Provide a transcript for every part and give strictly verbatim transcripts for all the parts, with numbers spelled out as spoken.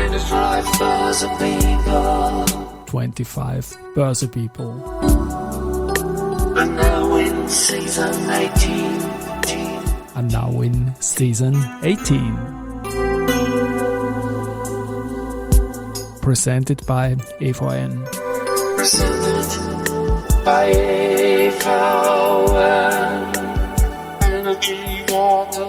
twenty-five Börse People. twenty-five Börse People. And now in season eighteen. And now in season eighteen. Presented by E V N. Presented by E V N. Energy Water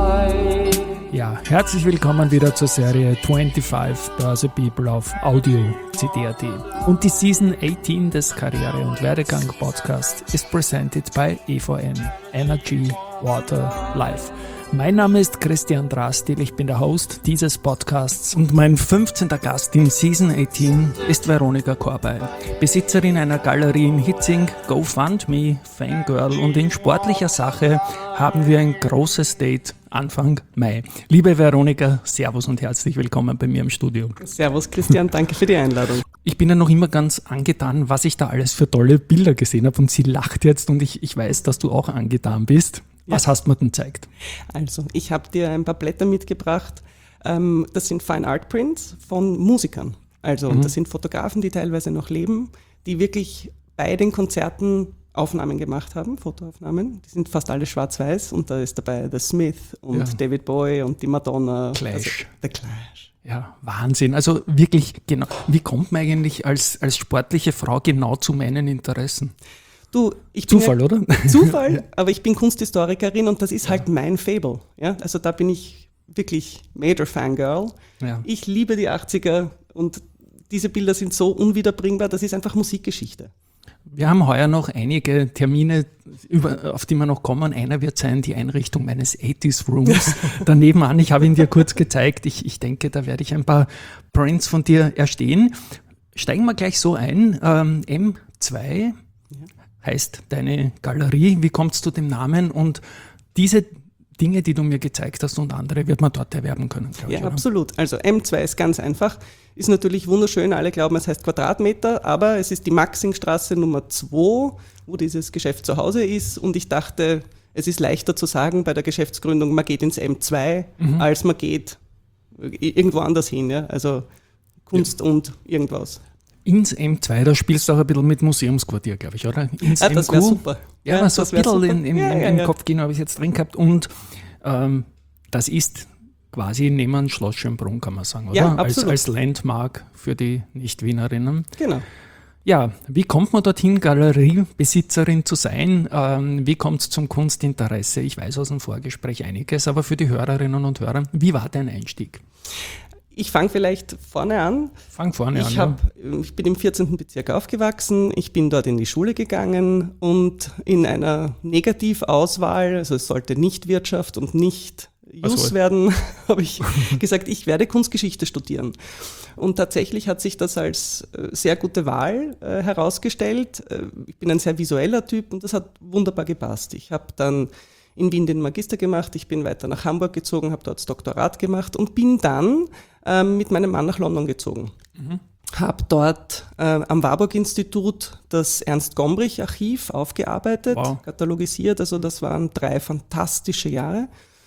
Life. Ja, herzlich willkommen wieder zur Serie twenty-five Börse People auf Audio C D A T. Und die Season eighteen des Karriere- und Werdegang-Podcasts ist presented by E V N, Energy Water Life. Mein Name ist Christian Drastil, ich bin der Host dieses Podcasts und mein fünfzehnter Gast in Season eighteen ist Veronika Korbey, Besitzerin einer Galerie in Hitzing, GoFundMe, Fangirl, und in sportlicher Sache haben wir ein großes Date Anfang Mai. Liebe Veronika, Servus und herzlich willkommen bei mir im Studio. Servus Christian, danke für die Einladung. Ich bin ja noch immer ganz angetan, was ich da alles für tolle Bilder gesehen habe, und sie lacht jetzt und ich, ich weiß, dass du auch angetan bist. Was hast du mir denn gezeigt? Also, ich habe dir ein paar Blätter mitgebracht. Ähm, das sind Fine Art Prints von Musikern. Also, mhm. das sind Fotografen, die teilweise noch leben, die wirklich bei den Konzerten Aufnahmen gemacht haben, Fotoaufnahmen. Die sind fast alle schwarz-weiß und da ist dabei The Smith und ja. David Bowie und die Madonna. Clash. Also, The Clash. Ja, Wahnsinn. Also wirklich, genau. Wie kommt man eigentlich als, als sportliche Frau genau zu meinen Interessen? Du, ich Zufall, bin ja, oder? Zufall, ja. Aber ich bin Kunsthistorikerin und das ist ja. halt mein Fable. Ja? Also da bin ich wirklich Major Fangirl. Ja. Ich liebe die achtziger und diese Bilder sind so unwiederbringbar, das ist einfach Musikgeschichte. Wir haben heuer noch einige Termine, über, auf die wir noch kommen. Einer wird sein, die Einrichtung meines eighties Rooms. Daneben an, ich habe ihn dir kurz gezeigt. Ich, ich denke, da werde ich ein paar Prints von dir erstehen. Steigen wir gleich so ein. Ähm, M zwei ja. heißt deine Galerie. Wie kommt es zu dem Namen? Und diese Dinge, die du mir gezeigt hast und andere, wird man dort erwerben können, glaube ja, ich. Ja, absolut. Also M zwei ist ganz einfach. Ist natürlich wunderschön, alle glauben, es heißt Quadratmeter, aber es ist die Maxingstraße Nummer zwei, wo dieses Geschäft zu Hause ist, und ich dachte, es ist leichter zu sagen bei der Geschäftsgründung, man geht ins M zwei, mhm. als man geht irgendwo anders hin, ja? Also Kunst ja. und irgendwas. Ins M zwei, da spielst du auch ein bisschen mit Museumsquartier, glaube ich, oder? Ins ja, das wäre super. Ja, ja, so ein bisschen in, in, ja, ja, im ja. Kopf gehen habe ich jetzt drin gehabt, und ähm, das ist quasi neben Schloss Schönbrunn, kann man sagen, oder? Ja, als, absolut. als Landmark für die Nicht-Wienerinnen. Genau. Ja, wie kommt man dorthin, Galeriebesitzerin zu sein? Ähm, wie kommt es zum Kunstinteresse? Ich weiß aus dem Vorgespräch einiges, aber für die Hörerinnen und Hörer, wie war dein Einstieg? Ich fange vielleicht vorne an. Fang vorne ich an. Hab, ja. Ich bin im vierzehnten Bezirk aufgewachsen, ich bin dort in die Schule gegangen und in einer Negativauswahl, also es sollte nicht Wirtschaft und nicht Jus so. werden, habe ich gesagt, ich werde Kunstgeschichte studieren. Und tatsächlich hat sich das als sehr gute Wahl äh, herausgestellt. Ich bin ein sehr visueller Typ und das hat wunderbar gepasst. Ich habe dann in Wien den Magister gemacht, ich bin weiter nach Hamburg gezogen, habe dort das Doktorat gemacht und bin dann ähm, mit meinem Mann nach London gezogen. Mhm. Habe dort äh, am Warburg-Institut das Ernst-Gombrich-Archiv aufgearbeitet, wow. katalogisiert, also das waren drei fantastische Jahre.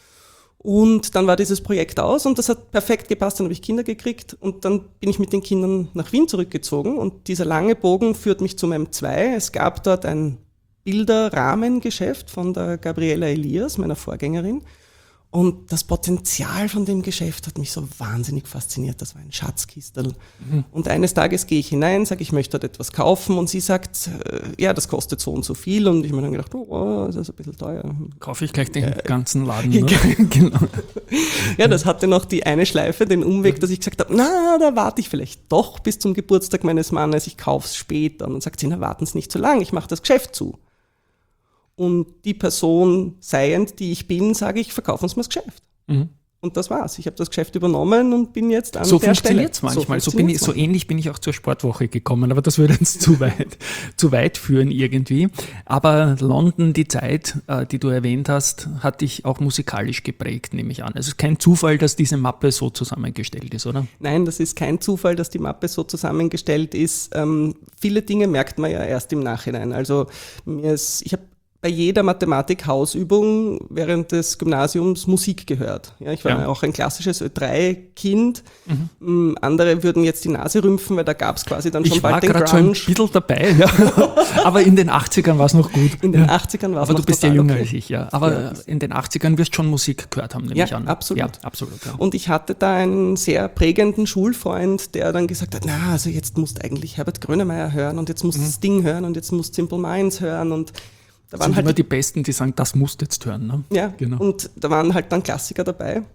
Und dann war dieses Projekt aus und das hat perfekt gepasst, dann habe ich Kinder gekriegt und dann bin ich mit den Kindern nach Wien zurückgezogen und dieser lange Bogen führt mich zum M zwei. Es gab dort ein Bilderrahmengeschäft von der Gabriela Elias, meiner Vorgängerin. Und das Potenzial von dem Geschäft hat mich so wahnsinnig fasziniert. Das war ein Schatzkistel. Mhm. Und eines Tages gehe ich hinein, sage, ich möchte dort etwas kaufen. Und sie sagt, äh, ja, das kostet so und so viel. Und ich habe mir dann gedacht, oh, das ist ein bisschen teuer. Kaufe ich gleich den äh, ganzen Laden. Ne? Genau. Ja, das hatte noch die eine Schleife, den Umweg, dass ich gesagt habe, na, da warte ich vielleicht doch bis zum Geburtstag meines Mannes. Ich kaufe es später. Und dann sagt sie, na, warten Sie nicht so lange, ich mache das Geschäft zu. Und die Person seiend, die ich bin, sage ich, verkaufen Sie mir das Geschäft. Mhm. Und das war's. Ich habe das Geschäft übernommen und bin jetzt an so der Stelle. So funktioniert es manchmal. So, bin ich, so ähnlich bin ich auch zur Sportwoche gekommen, aber das würde jetzt zu weit, zu weit führen irgendwie. Aber London, die Zeit, die du erwähnt hast, hat dich auch musikalisch geprägt, nehme ich an. Also es ist kein Zufall, dass diese Mappe so zusammengestellt ist, oder? Nein, das ist kein Zufall, dass die Mappe so zusammengestellt ist. Ähm, viele Dinge merkt man ja erst im Nachhinein. Also mir ist, ich habe bei jeder Mathematik-Hausübung während des Gymnasiums Musik gehört. Ja, ich war ja auch ein klassisches Ö drei Kind. Mhm. Andere würden jetzt die Nase rümpfen, weil da gab es quasi dann schon ich bald den Grunge. Ich war gerade so ein bisschen dabei, ja. Aber in den achtzigern war es noch gut. In den achtzigern war es noch gut. Aber du bist ja jünger okay. als ich, ja. Aber ja. in den achtzigern wirst du schon Musik gehört haben, nehme ja, ich an. Absolut. Ja, absolut. Ja. Und ich hatte da einen sehr prägenden Schulfreund, der dann gesagt hat, na, also jetzt musst du eigentlich Herbert Grönemeyer hören und jetzt musst du mhm. Sting hören und jetzt musst du Simple Minds hören und da waren sind halt immer die Besten, die sagen, das musst du jetzt hören. Ne? Ja, genau. Und da waren halt dann Klassiker dabei.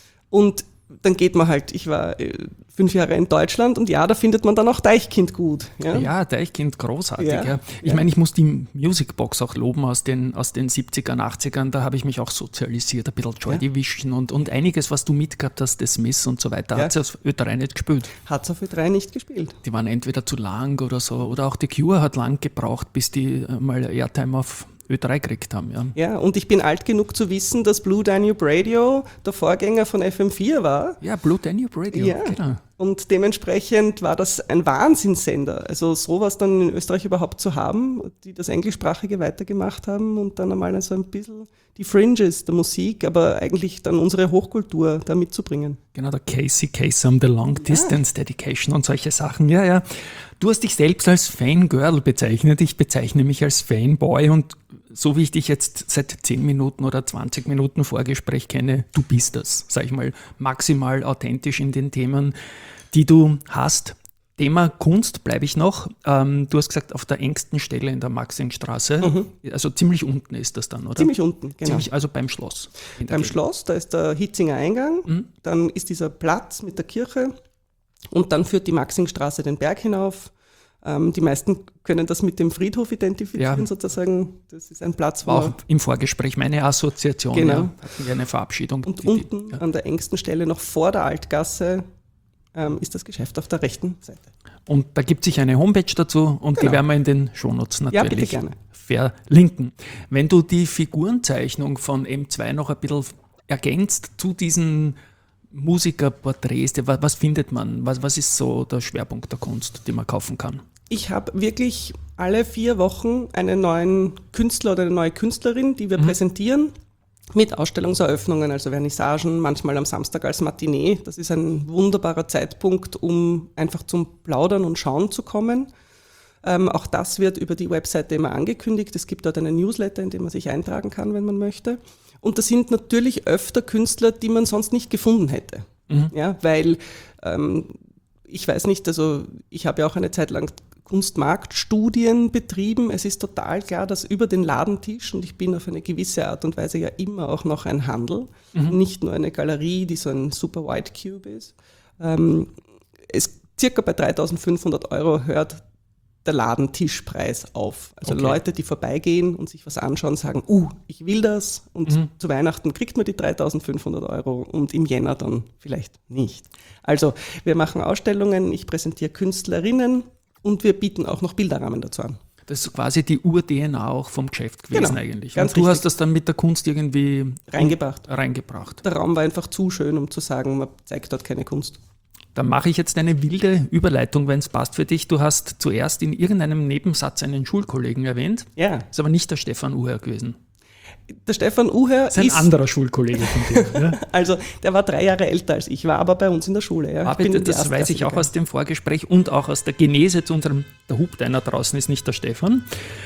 Und dann geht man halt, ich war äh, fünf Jahre in Deutschland und ja, da findet man dann auch Deichkind gut. Ja, ja Deichkind großartig. Ja. Ja. Ich ja. meine, ich muss die Musicbox auch loben aus den, aus den siebzigern, achtzigern, da habe ich mich auch sozialisiert, ein bisschen Joy ja. Division und, und einiges, was du mitgehabt hast, The Smiths und so weiter, ja. hat es auf Ö drei nicht gespielt. Hat es auf Ö drei nicht gespielt. Die waren entweder zu lang oder so, oder auch The Cure hat lang gebraucht, bis die mal Airtime auf Ö drei gekriegt haben, ja. Ja, und ich bin alt genug zu wissen, dass Blue Danube Radio der Vorgänger von F M vier war. Ja, Blue Danube Radio, ja. genau. Und dementsprechend war das ein Wahnsinnssender. Also sowas dann in Österreich überhaupt zu haben, die das Englischsprachige weitergemacht haben und dann einmal so ein bisschen die Fringes der Musik, aber eigentlich dann unsere Hochkultur da mitzubringen. Genau, der Casey Kasem, The Long Distance ja. Dedication und solche Sachen. Ja, ja. Du hast dich selbst als Fangirl bezeichnet, ich bezeichne mich als Fanboy und so wie ich dich jetzt seit zehn Minuten oder zwanzig Minuten Vorgespräch kenne, du bist das, sag ich mal, maximal authentisch in den Themen, die du hast. Thema Kunst bleibe ich noch. Ähm, du hast gesagt, auf der engsten Stelle in der Maxingstraße, mhm. also ziemlich unten ist das dann, oder? Ziemlich unten, genau. Ziemlich, also beim Schloss. Beim Gegend. Schloss, da ist der Hitzinger Eingang, mhm. dann ist dieser Platz mit der Kirche und dann führt die Maxingstraße den Berg hinauf. Ähm, die meisten können das mit dem Friedhof identifizieren, ja. sozusagen. Das ist ein Platz, wo... War auch im Vorgespräch meine Assoziation, genau. ja, hatten wir eine Verabschiedung. Und die, unten ja. an der engsten Stelle, noch vor der Altgasse, ähm, ist das Geschäft auf der rechten Seite. Und da gibt es sich eine Homepage dazu und genau. die werden wir in den Shownotes natürlich ja, bitte gerne. verlinken. Wenn du die Figurenzeichnung von M zwei noch ein bisschen ergänzt zu diesen Musikerporträts, was findet man? Was, was ist so der Schwerpunkt der Kunst, die man kaufen kann? Ich habe wirklich alle vier Wochen einen neuen Künstler oder eine neue Künstlerin, die wir mhm. präsentieren, mit Ausstellungseröffnungen, also Vernissagen, manchmal am Samstag als Matinee. Das ist ein wunderbarer Zeitpunkt, um einfach zum Plaudern und Schauen zu kommen. Ähm, auch das wird über die Webseite immer angekündigt. Es gibt dort einen Newsletter, in dem man sich eintragen kann, wenn man möchte. Und das sind natürlich öfter Künstler, die man sonst nicht gefunden hätte. Mhm. Ja, weil ähm, ich weiß nicht, also ich habe ja auch eine Zeit lang Kunstmarktstudien betrieben. Es ist total klar, dass über den Ladentisch, und ich bin auf eine gewisse Art und Weise ja immer auch noch ein Handel, mhm. nicht nur eine Galerie, die so ein super White Cube ist, ähm, es circa bei dreitausendfünfhundert Euro hört der Ladentischpreis auf. Also okay. Leute, die vorbeigehen und sich was anschauen, sagen, uh, ich will das und mhm. zu Weihnachten kriegt man die dreitausendfünfhundert Euro und im Jänner dann vielleicht nicht. Also wir machen Ausstellungen, ich präsentiere Künstlerinnen und wir bieten auch noch Bilderrahmen dazu an. Das ist quasi die Ur-D N A auch vom Geschäft gewesen genau, eigentlich. Ganz und du richtig. hast das dann mit der Kunst irgendwie reingebracht. reingebracht. Der Raum war einfach zu schön, um zu sagen, man zeigt dort keine Kunst. Dann mache ich jetzt eine wilde Überleitung, wenn es passt für dich. Du hast zuerst in irgendeinem Nebensatz einen Schulkollegen erwähnt. Ja. Ist aber nicht der Stefan Uher gewesen. Der Stefan Uher ist ein ist, anderer Schulkollege von dir. Ja? Also der war drei Jahre älter als ich, war aber bei uns in der Schule. Ja. Ich bin in das weiß ich auch aus dem Vorgespräch und auch aus der Genese zu unserem, der Hubdeiner draußen ist nicht der Stefan.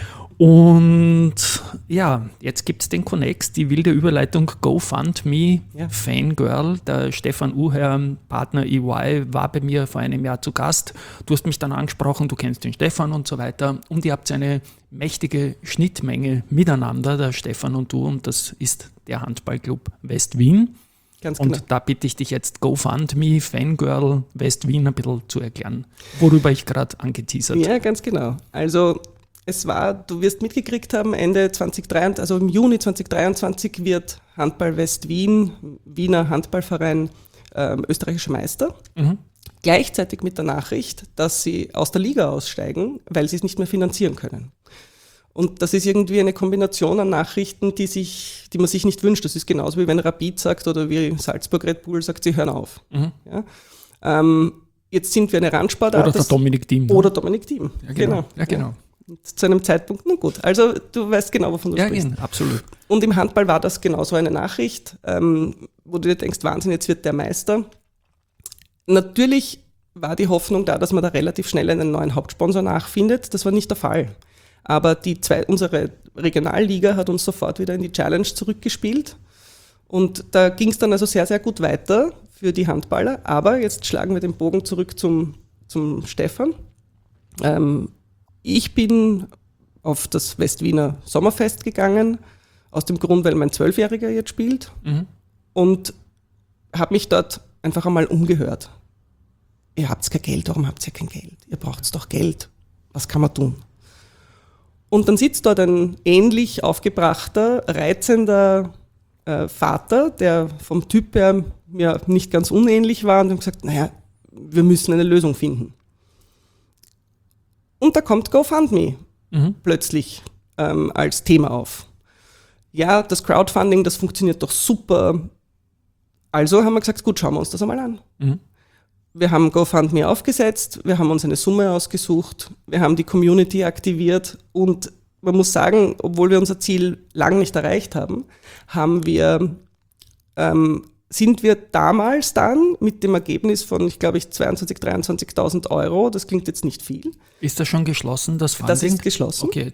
Und ja, jetzt gibt es den Connex, die wilde Überleitung GoFundMe, ja. Fangirl. Der Stefan Uher, Partner E Y, war bei mir vor einem Jahr zu Gast. Du hast mich dann angesprochen, du kennst den Stefan und so weiter. Und ihr habt eine mächtige Schnittmenge miteinander, der Stefan und du. Und das ist der Handballclub West Wien. Ganz genau. Und da bitte ich dich jetzt GoFundMe, Fangirl West Wien ein bisschen zu erklären, worüber ich gerade angeteasert habe. Ja, ganz genau. Also es war, du wirst mitgekriegt haben, Ende zweitausenddreiundzwanzig, also im Juni zweitausenddreiundzwanzig wird Handball West Wien, Wiener Handballverein, äh, österreichischer Meister. Mhm. Gleichzeitig mit der Nachricht, dass sie aus der Liga aussteigen, weil sie es nicht mehr finanzieren können. Und das ist irgendwie eine Kombination an Nachrichten, die, sich, die man sich nicht wünscht. Das ist genauso wie wenn Rapid sagt oder wie Salzburg Red Bull sagt, sie hören auf. Mhm. Ja? Ähm, jetzt sind wir eine Randsportart. Oder der Dominik Thiem. Oder Dominik Thiem, ja, genau. genau. Ja, genau. Und zu einem Zeitpunkt, na gut, also du weißt genau, wovon du ja, sprichst. Ja, absolut. Und im Handball war das genauso eine Nachricht, ähm, wo du dir denkst, Wahnsinn, jetzt wird der Meister. Natürlich war die Hoffnung da, dass man da relativ schnell einen neuen Hauptsponsor nachfindet. Das war nicht der Fall. Aber die zwei, unsere Regionalliga hat uns sofort wieder in die Challenge zurückgespielt. Und da ging es dann also sehr, sehr gut weiter für die Handballer. Aber jetzt schlagen wir den Bogen zurück zum, zum Stefan. Ähm, ich bin auf das Westwiener Sommerfest gegangen, aus dem Grund, weil mein Zwölfjähriger jetzt spielt. Mhm. Und habe mich dort einfach einmal umgehört. Ihr habt kein Geld, warum habt ihr kein Geld? Ihr braucht doch Geld. Was kann man tun? Und dann sitzt dort ein ähnlich aufgebrachter, reizender äh, Vater, der vom Typ her mir nicht ganz unähnlich war und hat gesagt, naja, wir müssen eine Lösung finden. Und da kommt GoFundMe mhm. plötzlich ähm, als Thema auf. Ja, das Crowdfunding, das funktioniert doch super. Also haben wir gesagt, gut, schauen wir uns das einmal an. Mhm. Wir haben GoFundMe aufgesetzt, wir haben uns eine Summe ausgesucht, wir haben die Community aktiviert und man muss sagen, obwohl wir unser Ziel lang nicht erreicht haben, haben wir, ähm, sind wir damals dann mit dem Ergebnis von, ich glaube, ich zweiundzwanzigtausend, dreiundzwanzigtausend Euro, das klingt jetzt nicht viel. Ist das schon geschlossen, das Funding? Das ist geschlossen. Okay,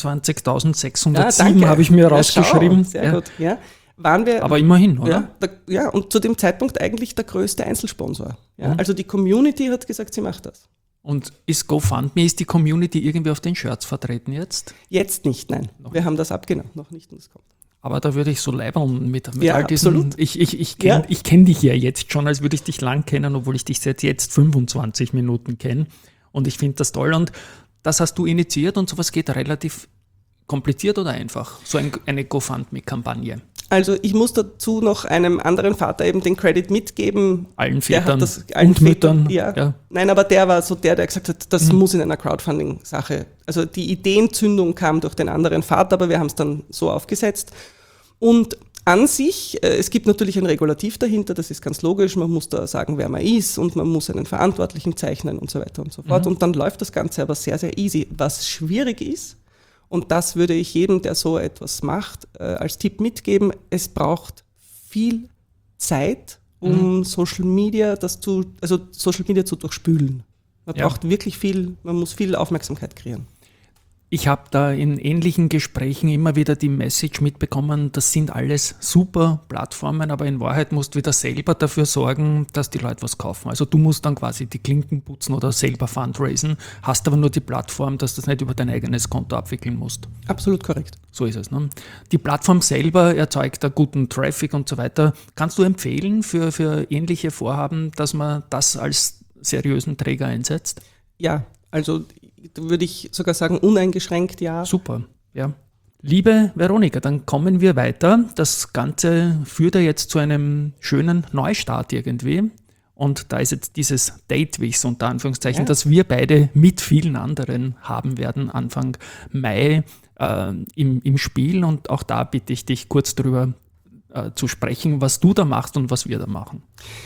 zweiundzwanzigtausendsechshundertsieben ja, habe ich mir rausgeschrieben. Ja, sehr ja. gut, ja. Waren wir, aber immerhin, oder? Ja, da, ja, und zu dem Zeitpunkt eigentlich der größte Einzelsponsor. Ja? Mhm. Also die Community hat gesagt, sie macht das. Und ist GoFundMe, ist die Community irgendwie auf den Shirts vertreten jetzt? Jetzt nicht, nein. Noch wir nicht. haben das abgenommen, noch nicht und es kommt. Aber da würde ich so leibern mit, mit ja, all diesen... Absolut. Ich, ich, ich kenne ja. kenn dich ja jetzt schon, als würde ich dich lang kennen, obwohl ich dich seit jetzt fünfundzwanzig Minuten kenne. Und ich finde das toll. Und das hast du initiiert und sowas geht relativ kompliziert oder einfach? So ein, eine GoFundMe-Kampagne. Also ich muss dazu noch einem anderen Vater eben den Credit mitgeben. Allen Vätern das, allen und Vätern, Müttern. Ja. Ja. Nein, aber der war so der, der gesagt hat, das mhm. muss in einer Crowdfunding-Sache. Also die Ideenzündung kam durch den anderen Vater, aber wir haben es dann so aufgesetzt. Und an sich, äh, es gibt natürlich ein Regulativ dahinter, das ist ganz logisch. Man muss da sagen, wer man ist und man muss einen Verantwortlichen zeichnen und so weiter und so fort. Mhm. Und dann läuft das Ganze aber sehr, sehr easy. Was schwierig ist, und das würde ich jedem, der so etwas macht, äh, als Tipp mitgeben. Es braucht viel Zeit, um mhm. Social Media, das zu, also Social Media zu durchspülen. Man ja. braucht wirklich viel, man muss viel Aufmerksamkeit kreieren. Ich habe da in ähnlichen Gesprächen immer wieder die Message mitbekommen, das sind alles super Plattformen, aber in Wahrheit musst du wieder selber dafür sorgen, dass die Leute was kaufen. Also du musst dann quasi die Klinken putzen oder selber fundraisen, hast aber nur die Plattform, dass du das nicht über dein eigenes Konto abwickeln musst. Absolut korrekt. So ist es. Ne? Die Plattform selber erzeugt da guten Traffic und so weiter. Kannst du empfehlen für, für ähnliche Vorhaben, dass man das als seriösen Träger einsetzt? Ja, also würde ich sogar sagen, uneingeschränkt ja. Super, ja. Liebe Veronika, dann kommen wir weiter. Das Ganze führt ja jetzt zu einem schönen Neustart irgendwie. Und da ist jetzt dieses Date, wie ich es unter Anführungszeichen, ja. das wir beide mit vielen anderen haben werden, Anfang Mai äh, im, im Spiel. Und auch da bitte ich dich kurz darüber äh, zu sprechen, was du da machst und was wir da machen.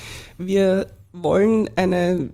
Wir wollen eine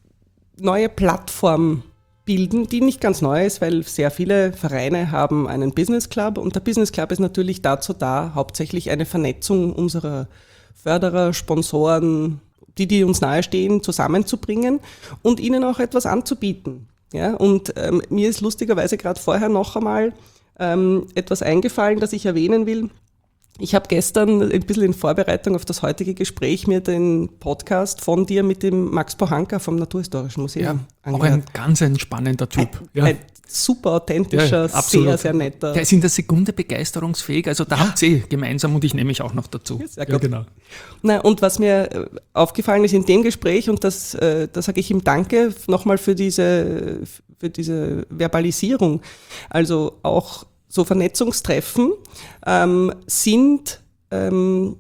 neue Plattform bilden, die nicht ganz neu ist, weil sehr viele Vereine haben einen Business Club und der Business Club ist natürlich dazu da, hauptsächlich eine Vernetzung unserer Förderer, Sponsoren, die, die uns nahestehen, zusammenzubringen und ihnen auch etwas anzubieten. Ja, und ähm, mir ist lustigerweise gerade vorher noch einmal ähm, etwas eingefallen, das ich erwähnen will. Ich habe gestern ein bisschen in Vorbereitung auf das heutige Gespräch mir den Podcast von dir mit dem Max Pohanka vom Naturhistorischen Museum ja, angehört. Auch ein ganz ein spannender Typ. Ein, ja. ein super authentischer, ja, sehr, sehr netter. Der ist in der Sekunde begeisterungsfähig, also da ja. habt ihr gemeinsam und ich nehme mich auch noch dazu. Ja, sehr gut. Ja, genau. Na, und was mir aufgefallen ist in dem Gespräch, und das, äh, da sage ich ihm Danke nochmal für diese, für diese Verbalisierung, also auch so Vernetzungstreffen ähm, sind ähm,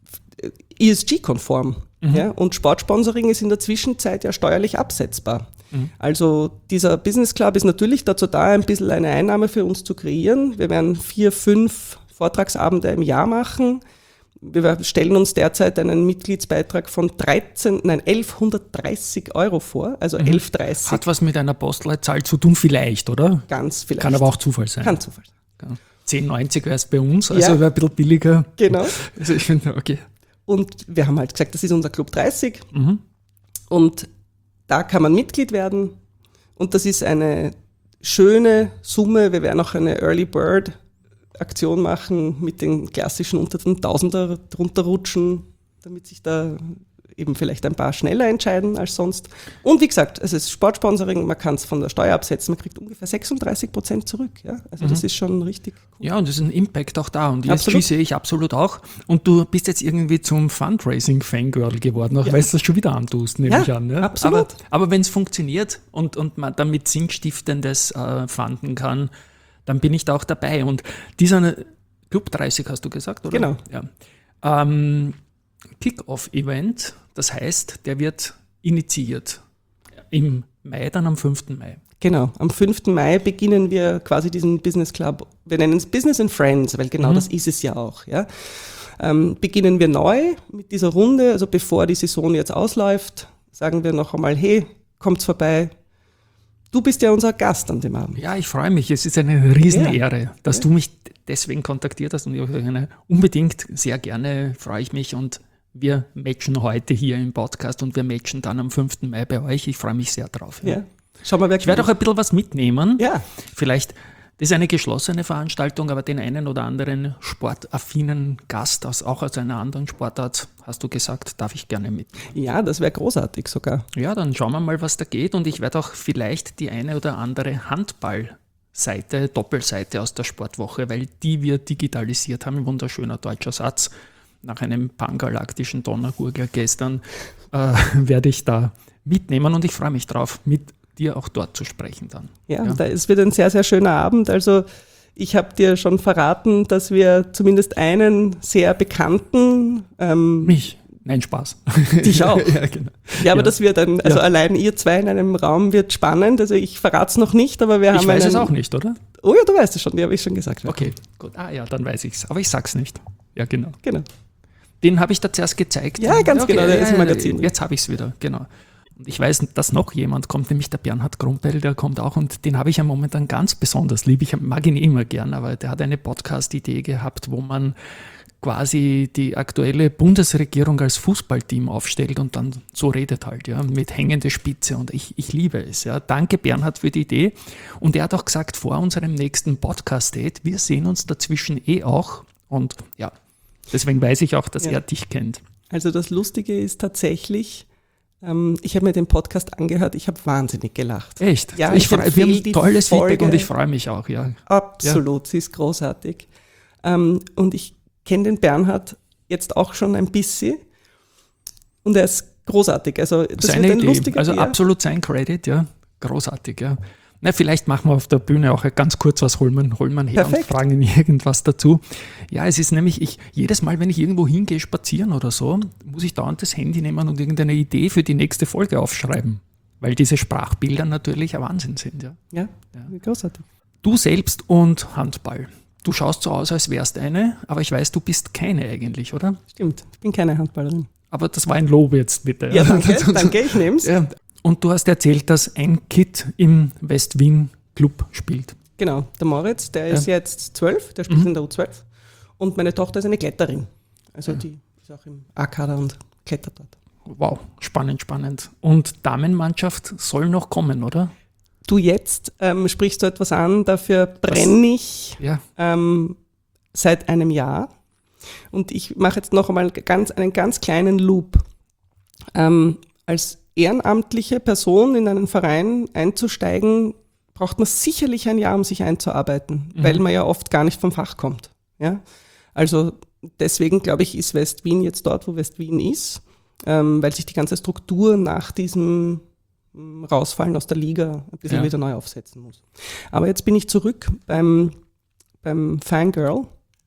E S G-konform. Mhm. Ja? Und Sportsponsoring ist in der Zwischenzeit ja steuerlich absetzbar. Mhm. Also dieser Business Club ist natürlich dazu da, ein bisschen eine Einnahme für uns zu kreieren. Wir werden vier, fünf Vortragsabende im Jahr machen. wir stellen uns derzeit einen Mitgliedsbeitrag von dreizehn, nein, elfhundertdreißig Euro vor, also Mhm. elf dreißig. Hat was mit einer Postleitzahl zu tun, vielleicht, oder? Ganz vielleicht. Kann aber auch Zufall sein. Kann Zufall sein. zehn neunzig wäre es bei uns, also Ja. wäre ein bisschen billiger. Genau. Also ich finde, okay. Und wir haben halt gesagt, das ist unser Club dreißig Mhm. und da kann man Mitglied werden und das ist eine schöne Summe. Wir werden auch eine Early Bird Aktion machen mit den klassischen unter den Tausender drunter rutschen, damit sich da eben vielleicht ein paar schneller entscheiden als sonst. Und wie gesagt, es ist Sportsponsoring, man kann es von der Steuer absetzen, man kriegt ungefähr sechsunddreißig Prozent zurück. Ja? Also das ist schon richtig cool. Ja, und es ist ein Impact auch da. Und E S G Absolut. sehe ich absolut auch. Und du bist jetzt irgendwie zum Fundraising-Fangirl geworden, auch Ja. weil du das schon wieder antust, nehme Ja, ich an. Ja? absolut. Aber, aber wenn es funktioniert und, und man damit Sinnstiftendes äh, fanden kann, dann bin ich da auch dabei. Und dieser Club dreißig hast du gesagt, oder? Genau. Ja. Ähm, Kick-Off-Event, das heißt, der wird initiiert im Mai, dann am fünften Mai. Genau, am fünften Mai beginnen wir quasi diesen Business Club, wir nennen es Business and Friends, weil genau Mhm. das ist es ja auch. Ja. Ähm, beginnen wir neu mit dieser Runde, also bevor die Saison jetzt ausläuft, sagen wir noch einmal, hey, kommt's vorbei, du bist ja unser Gast an dem Abend. Ja, ich freue mich. Es ist eine Riesenehre, Ja. dass Ja. du mich deswegen kontaktiert hast und ich habe unbedingt sehr gerne, freue ich mich und wir matchen heute hier im Podcast und wir matchen dann am fünften Mai bei euch. Ich freue mich sehr drauf. Ja. Ja. Schau mal, wer Ich werde auch ein bisschen was mitnehmen. Ja, Vielleicht, das ist eine geschlossene Veranstaltung, aber den einen oder anderen sportaffinen Gast, aus, auch aus einer anderen Sportart, hast du gesagt, darf ich gerne mit. ja, das wäre großartig sogar. Ja, dann schauen wir mal, was da geht und ich werde auch vielleicht die eine oder andere Handballseite, Doppelseite aus der Sportwoche, weil die wir digitalisiert haben, ein wunderschöner deutscher Satz, nach einem pangalaktischen Donnergurgler gestern, äh, werde ich da mitnehmen und ich freue mich drauf, mit dir auch dort zu sprechen dann. Ja, Ja. Da, es wird ein sehr, sehr schöner Abend. Also ich habe dir schon verraten, dass wir zumindest einen sehr bekannten, ähm, Mich? Nein, Spaß. dich auch. ja, genau. Ja, aber Ja. das wird dann, also Ja. allein ihr zwei in einem Raum wird spannend. Also ich verrate es noch nicht, aber wir haben Ich weiß einen, es auch nicht, oder? Oh ja, du weißt es schon, die habe ich schon gesagt. Ja. Okay, gut. Ah ja, dann weiß ich es. Aber ich sag's nicht. Ja, genau. Genau. Den habe ich da zuerst gezeigt. Ja, ganz genau, der ist im Magazin. Jetzt habe ich es wieder, genau. Und ich weiß, dass noch jemand kommt, nämlich der Bernhard Grumpel, der kommt auch und den habe ich ja momentan ganz besonders lieb. Ich mag ihn immer gern, aber der hat eine Podcast-Idee gehabt, wo man quasi die aktuelle Bundesregierung als Fußballteam aufstellt und dann so redet halt, ja, mit hängender Spitze und ich, ich liebe es, ja. Danke Bernhard für die Idee und er hat auch gesagt, vor unserem nächsten Podcast-Date, wir sehen uns dazwischen eh auch und ja, deswegen weiß ich auch, dass Ja. er dich kennt. Also das Lustige ist tatsächlich, ähm, ich habe mir den Podcast angehört, ich habe wahnsinnig gelacht. Echt? Ja, ich ich freu, wir empfehle haben die tolles Feedback Folge. und ich freue mich auch, ja. Absolut, sie ist großartig. Ähm, und ich kenne den Bernhard jetzt auch schon ein bisschen und er ist großartig. Also das Seine wird ein Idee, lustiger also ja. absolut sein Credit, ja. Großartig, ja. Na, vielleicht machen wir auf der Bühne auch ganz kurz was, holen wir, holen wir her Perfekt. und fragen ihn irgendwas dazu. Ja, es ist nämlich, ich jedes Mal, wenn ich irgendwo hingehe, spazieren oder so, muss ich dauernd das Handy nehmen und irgendeine Idee für die nächste Folge aufschreiben. Weil diese Sprachbilder natürlich ein Wahnsinn sind, ja. Ja, großartig. Du selbst und Handball. Du schaust so aus, als wärst eine, aber ich weiß, du bist keine eigentlich, oder? Stimmt, ich bin keine Handballerin. Aber das war ein Lob jetzt, bitte. Ja, danke, danke, ich nehme es. Ja. Und du hast erzählt, dass ein Kid im West-Wien Club spielt. Genau, der Moritz, der ist Ja. jetzt zwölf, der spielt Mhm. in der U zwölf. Und meine Tochter ist eine Kletterin. Also die ist auch im A-Kader und klettert dort. Wow, spannend, spannend. Und Damenmannschaft soll noch kommen, oder? Du jetzt ähm, sprichst du etwas an, dafür brenne ich Ja. ähm, seit einem Jahr. Und ich mache jetzt noch einmal ganz, einen ganz kleinen Loop. Ähm, als ehrenamtliche Person in einen Verein einzusteigen, braucht man sicherlich ein Jahr, um sich einzuarbeiten, Mhm. weil man ja oft gar nicht vom Fach kommt. Ja? Also deswegen, glaube ich, ist West-Wien jetzt dort, wo West-Wien ist, ähm, weil sich die ganze Struktur nach diesem ähm, Rausfallen aus der Liga ein bisschen Ja. wieder neu aufsetzen muss. Aber jetzt bin ich zurück beim, beim Fangirl.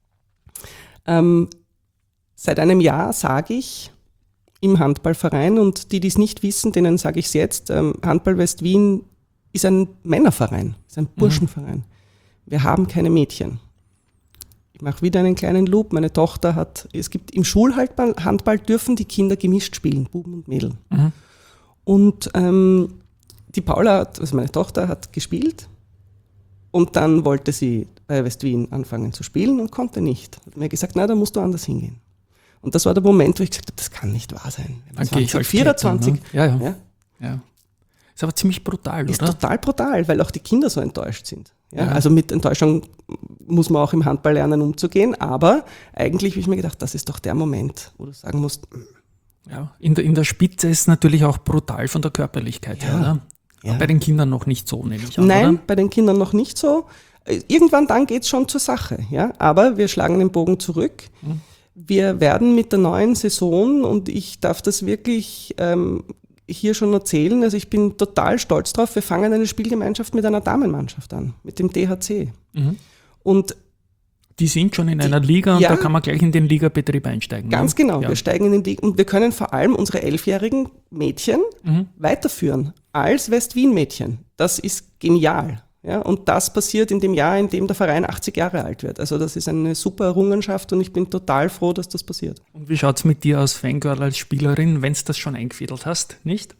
Ähm, seit einem Jahr sage ich im Handballverein, und die, die es nicht wissen, denen sage ich es jetzt, ähm, Handball West-Wien ist ein Männerverein, ist ein Burschenverein. Wir haben keine Mädchen. ich mache wieder einen kleinen Loop, meine Tochter hat, es gibt im Schulhandball Handball dürfen die Kinder gemischt spielen, Buben und Mädel. Mhm. Und ähm, die Paula, hat, also meine Tochter, hat gespielt und dann wollte sie bei West-Wien anfangen zu spielen und konnte nicht. Hat mir gesagt, na, da musst du anders hingehen. Und das war der Moment, wo ich gesagt habe, das kann nicht wahr sein. zwanzig, vierundzwanzig. Ne? Ja, ja, ja. ja. Ist aber ziemlich brutal, oder? Ist total brutal, weil auch die Kinder so enttäuscht sind. Ja, ja. Also mit Enttäuschung muss man auch im Handball lernen, umzugehen, aber eigentlich habe ich mir gedacht, das ist doch der Moment, wo du sagen musst. Ja, in der, in der Spitze ist es natürlich auch brutal von der Körperlichkeit ja. her, oder? Ja. Bei den Kindern noch nicht so, nehme ich an, Nein, oder? Bei den Kindern noch nicht so. Irgendwann dann geht es schon zur Sache, ja. Aber wir schlagen den Bogen zurück. Hm. Wir werden mit der neuen Saison, und ich darf das wirklich ähm, hier schon erzählen, also ich bin total stolz drauf, wir fangen eine Spielgemeinschaft mit einer Damenmannschaft an, mit dem D H C. Mhm. Und die sind schon in die, einer Liga und ja, da kann man gleich in den Ligabetrieb einsteigen. Ganz ne? genau, ja. wir steigen in den Liga und wir können vor allem unsere elfjährigen Mädchen mhm. weiterführen als West-Wien-Mädchen. Das ist genial. Ja, und das passiert in dem Jahr, in dem der Verein achtzig Jahre alt wird. Also das ist eine super Errungenschaft und ich bin total froh, dass das passiert. Und wie schaut es mit dir aus, Fangirl als Spielerin, wenn du das schon eingefädelt hast, nicht?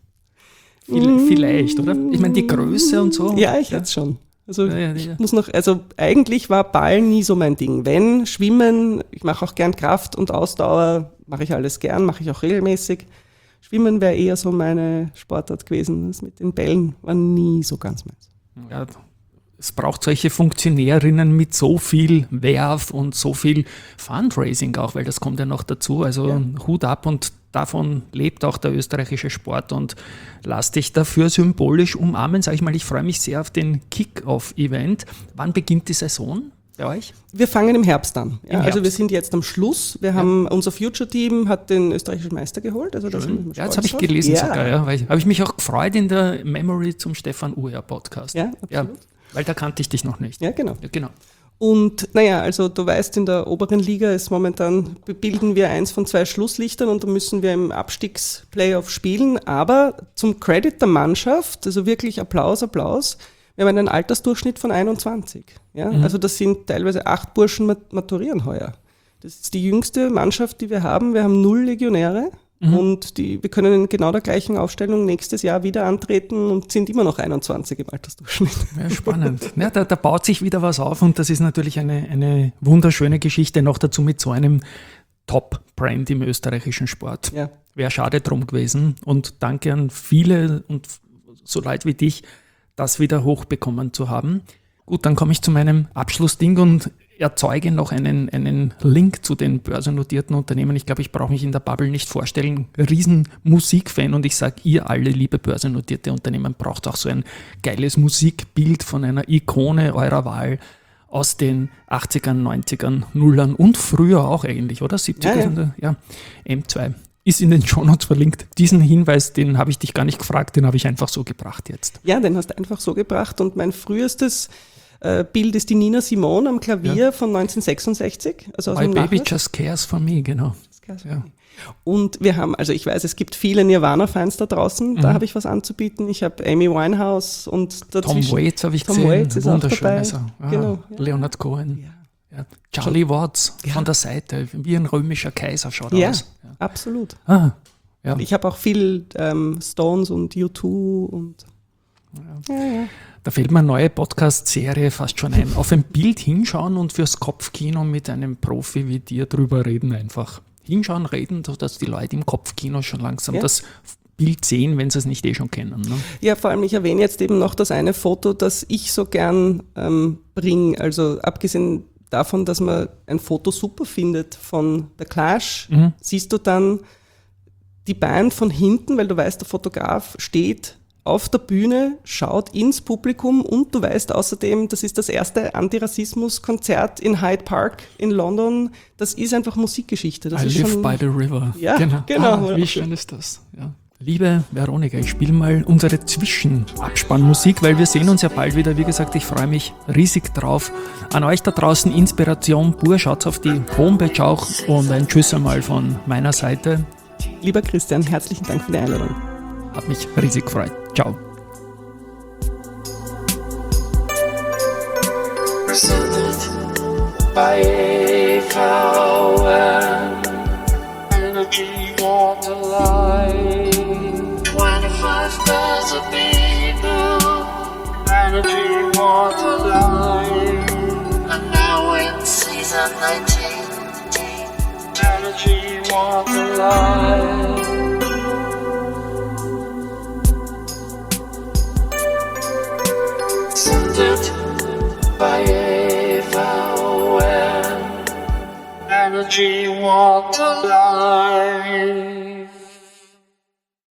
Viel, vielleicht, oder? Ich meine, die Größe und so. Ja, ich ja. jetzt schon. Also ja, ja, ja. ich muss noch, also eigentlich war Ball nie so mein Ding. Wenn, Schwimmen, ich mache auch gern Kraft und Ausdauer, mache ich alles gern, mache ich auch regelmäßig. Schwimmen wäre eher so meine Sportart gewesen. Das mit den Bällen war nie so ganz meins. Ja, es braucht solche Funktionärinnen mit so viel Werf und so viel Fundraising auch, weil das kommt ja noch dazu. Also ja. Hut ab, und davon lebt auch der österreichische Sport, und lass dich dafür symbolisch umarmen. Sag ich mal, ich freue mich sehr auf den Kick-Off-Event. Wann beginnt die Saison bei euch? Wir fangen im Herbst an. Ja, Im Herbst. Also wir sind jetzt am Schluss. Wir ja. haben, unser Future-Team hat den österreichischen Meister geholt. Also das ja, das habe ich gelesen ja. sogar. Ja, habe ich mich auch gefreut in der Memory zum Stefan Uher Podcast. Ja, absolut. Ja, weil da kannte ich dich noch nicht. Ja, genau. Ja, genau. Und naja, also du weißt, in der oberen Liga ist momentan, bilden wir eins von zwei Schlusslichtern und da müssen wir im Abstiegsplayoff spielen. Aber zum Credit der Mannschaft, also wirklich Applaus, Applaus, wir haben einen Altersdurchschnitt von einundzwanzig. Ja? Mhm. Also das sind teilweise acht Burschen maturieren heuer. Das ist die jüngste Mannschaft, die wir haben. Wir haben null Legionäre. Mhm. Und die, wir können in genau der gleichen Aufstellung nächstes Jahr wieder antreten und sind immer noch einundzwanzig im Altersdurchschnitt. Ja, spannend. Ja, da, da baut sich wieder was auf, und das ist natürlich eine, eine wunderschöne Geschichte, noch dazu mit so einem Top-Brand im österreichischen Sport. Ja. Wäre schade drum gewesen, und danke an viele und so Leute wie dich, das wieder hochbekommen zu haben. Gut, dann komme ich zu meinem Abschlussding und erzeuge noch einen, einen Link zu den börsennotierten Unternehmen. Ich glaube, ich brauche mich in der Bubble nicht vorstellen. Riesen Musikfan, und ich sage, ihr alle, liebe börsennotierte Unternehmen, braucht auch so ein geiles Musikbild von einer Ikone eurer Wahl aus den achtzigern, neunzigern, Nullern und früher auch eigentlich, oder? siebziger, ja, ja. ja. M zwei. Ist in den Shownotes verlinkt. Diesen Hinweis, den habe ich dich gar nicht gefragt, den habe ich einfach so gebracht jetzt. Ja, den hast du einfach so gebracht, und mein frühestes Bild ist die Nina Simone am Klavier ja. von neunzehnhundertsechsundsechzig. Also aus My Baby Just Cares for Me, genau. Ja. Und wir haben, also ich weiß, es gibt viele Nirvana-Fans da draußen, mhm. da habe ich was anzubieten. Ich habe Amy Winehouse und dazwischen... Tom Waits habe ich Tom gesehen, Waits ist auch dabei. Ah, genau, ja. Leonard Cohen. Ja. Ja. Charlie Schon. Watts ja. von der Seite, wie ein römischer Kaiser schaut er ja, aus. Ja, absolut. Ah, ja. Ich habe auch viel ähm, Stones und U zwei und... Ja. Ja, ja. Da fällt mir eine neue Podcast-Serie fast schon ein. Auf ein Bild hinschauen und fürs Kopfkino mit einem Profi wie dir drüber reden einfach. Hinschauen, reden, sodass die Leute im Kopfkino schon langsam ja. das Bild sehen, wenn sie es nicht eh schon kennen. Ne? Ja, vor allem, ich erwähne jetzt eben noch das eine Foto, das ich so gern ähm, bringe. Also abgesehen davon, dass man ein Foto super findet von The Clash, mhm. siehst du dann die Band von hinten, weil du weißt, der Fotograf steht auf der Bühne, schaut ins Publikum, und du weißt außerdem, das ist das erste Antirassismus-Konzert in Hyde Park in London. Das ist einfach Musikgeschichte. Das I ist live schon, by the river. Ja, genau. genau. Ah, wie schön ist das. Ja. Liebe Veronika, ich spiele mal unsere Zwischenabspannmusik, weil wir sehen uns ja bald wieder. Wie gesagt, ich freue mich riesig drauf. An euch da draußen Inspiration pur. Schaut auf die Homepage auch, und ein Tschüss einmal von meiner Seite. Lieber Christian, herzlichen Dank für die Einladung. Hat mich riesig gefreut. Ciao. Presented by E V N. Energy, water, light. twenty-five thousand people. Energy, water, light. And now in season nineteen. Energy, water, light. Centered by E V N. Energy, water, light.